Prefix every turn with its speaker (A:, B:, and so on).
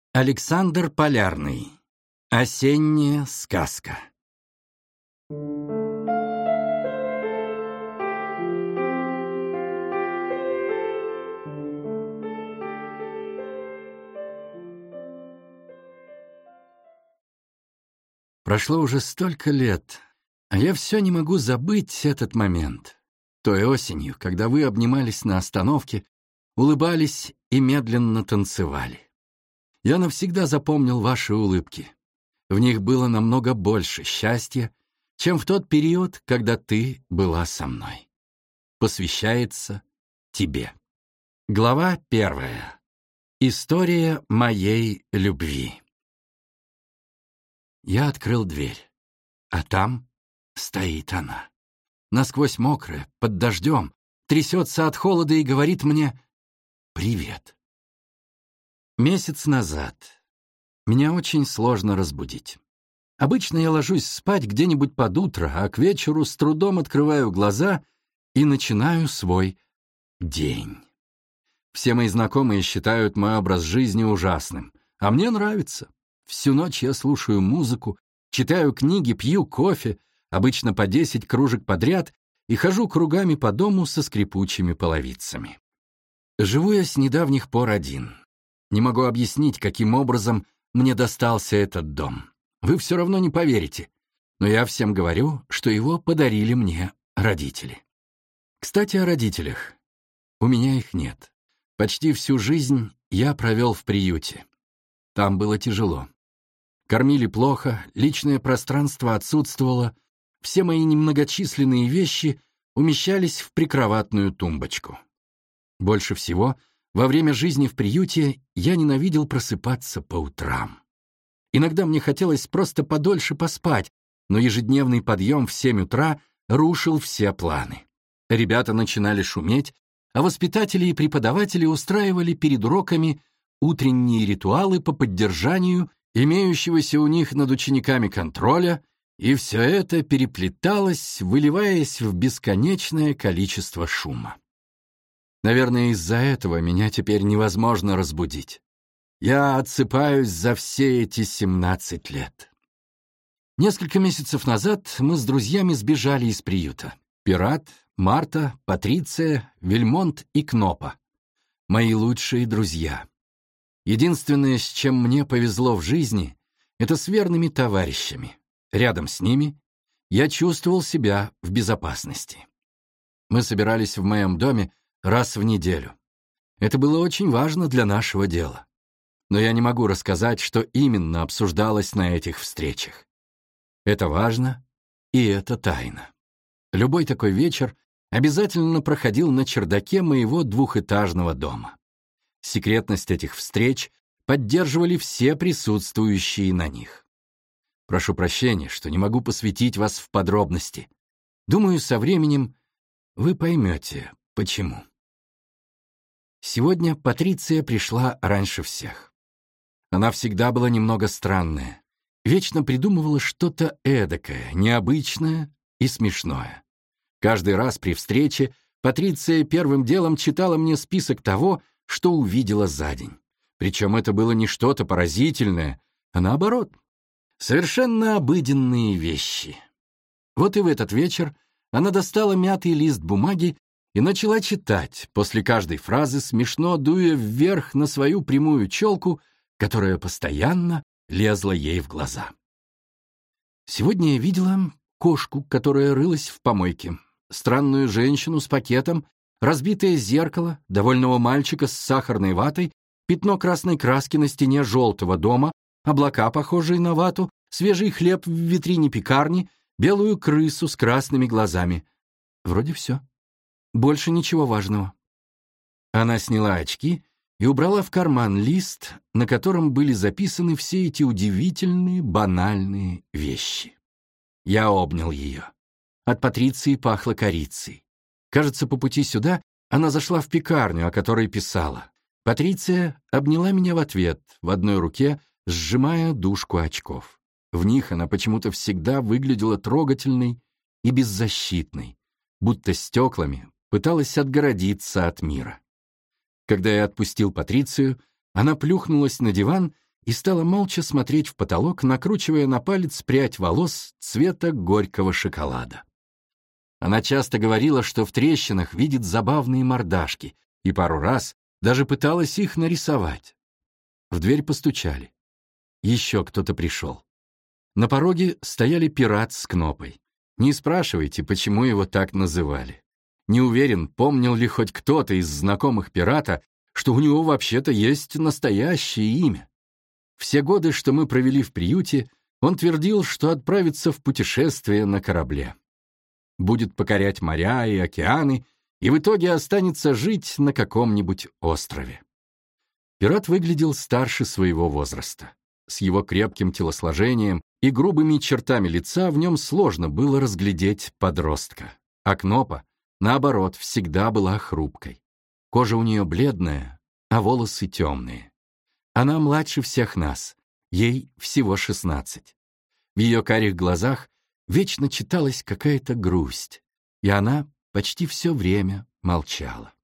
A: Александр Полярный. Осенняя сказка. Прошло уже столько лет, а я все не могу забыть этот момент. Той осенью, когда вы обнимались на остановке, улыбались и медленно танцевали. Я навсегда запомнил ваши улыбки. В них было намного больше счастья, чем в тот период, когда ты была со мной. Посвящается тебе. Глава 1. История моей любви. Я открыл дверь, а там стоит она. Насквозь мокрая, под дождем, трясется от холода и говорит мне «Привет». Месяц назад. Меня очень сложно разбудить. Обычно я ложусь спать где-нибудь под утро, а к вечеру с трудом открываю глаза и начинаю свой день. Все мои знакомые считают мой образ жизни ужасным, а мне нравится. Всю ночь я слушаю музыку, читаю книги, пью кофе, обычно по 10 кружек подряд, и хожу кругами по дому со скрипучими половицами. Живу я с недавних пор один. Не могу объяснить, каким образом мне достался этот дом. Вы все равно не поверите, но я всем говорю, что его подарили мне родители. Кстати, о родителях. У меня их нет. Почти всю жизнь я провел в приюте. Там было тяжело. Кормили плохо, личное пространство отсутствовало, все мои немногочисленные вещи умещались в прикроватную тумбочку. Больше всего во время жизни в приюте я ненавидел просыпаться по утрам. Иногда мне хотелось просто подольше поспать, но ежедневный подъем в 7 утра рушил все планы. Ребята начинали шуметь, а воспитатели и преподаватели устраивали перед уроками утренние ритуалы по поддержанию имеющегося у них над учениками контроля, и все это переплеталось, выливаясь в бесконечное количество шума. Наверное, из-за этого меня теперь невозможно разбудить. Я отсыпаюсь за все эти 17 лет. Несколько месяцев назад мы с друзьями сбежали из приюта. Пират, Марта, Патриция, Вельмонт и Кнопа. Мои лучшие друзья. Единственное, с чем мне повезло в жизни, это с верными товарищами. Рядом с ними я чувствовал себя в безопасности. Мы собирались в моем доме раз в неделю. Это было очень важно для нашего дела. Но я не могу рассказать, что именно обсуждалось на этих встречах. Это важно, и это тайна. Любой такой вечер обязательно проходил на чердаке моего двухэтажного дома. Секретность этих встреч поддерживали все присутствующие на них. Прошу прощения, что не могу посвятить вас в подробности. Думаю, со временем вы поймете, почему. Сегодня Патриция пришла раньше всех. Она всегда была немного странная, вечно придумывала что-то эдакое, необычное и смешное. Каждый раз при встрече Патриция первым делом читала мне список того, что увидела за день. Причем это было не что-то поразительное, а наоборот, совершенно обыденные вещи. Вот и в этот вечер она достала мятый лист бумаги и начала читать, после каждой фразы смешно дуя вверх на свою прямую челку, которая постоянно лезла ей в глаза. Сегодня я видела кошку, которая рылась в помойке, странную женщину с пакетом, разбитое зеркало, довольного мальчика с сахарной ватой, пятно красной краски на стене желтого дома, облака, похожие на вату, свежий хлеб в витрине пекарни, белую крысу с красными глазами. Вроде все. Больше ничего важного. Она сняла очки и убрала в карман лист, на котором были записаны все эти удивительные, банальные вещи. Я обнял ее. От Патриции пахло корицей. Кажется, по пути сюда она зашла в пекарню, о которой писала. Патриция обняла меня в ответ, в одной руке сжимая дужку очков. В них она почему-то всегда выглядела трогательной и беззащитной, будто стеклами пыталась отгородиться от мира. Когда я отпустил Патрицию, она плюхнулась на диван и стала молча смотреть в потолок, накручивая на палец прядь волос цвета горького шоколада. Она часто говорила, что в трещинах видит забавные мордашки, и пару раз даже пыталась их нарисовать. В дверь постучали. Еще кто-то пришел. На пороге стояли пират с Кнопой. Не спрашивайте, почему его так называли. Не уверен, помнил ли хоть кто-то из знакомых пирата, что у него вообще-то есть настоящее имя. Все годы, что мы провели в приюте, он твердил, что отправится в путешествие на корабле. Будет покорять моря и океаны, и в итоге останется жить на каком-нибудь острове. Пират выглядел старше своего возраста. С его крепким телосложением и грубыми чертами лица в нем сложно было разглядеть подростка. А Кнопа, наоборот, всегда была хрупкой. Кожа у нее бледная, а волосы темные. Она младше всех нас, ей всего 16. В ее карих глазах вечно читалась какая-то грусть, и она почти все время молчала.